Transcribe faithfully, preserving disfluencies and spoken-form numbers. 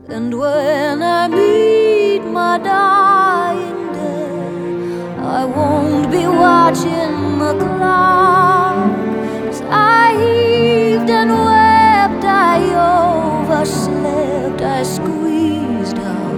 And when I meet my dying day, I won't be watching the clock. 'Cause I heaved and wept, I overslept, I squeezed out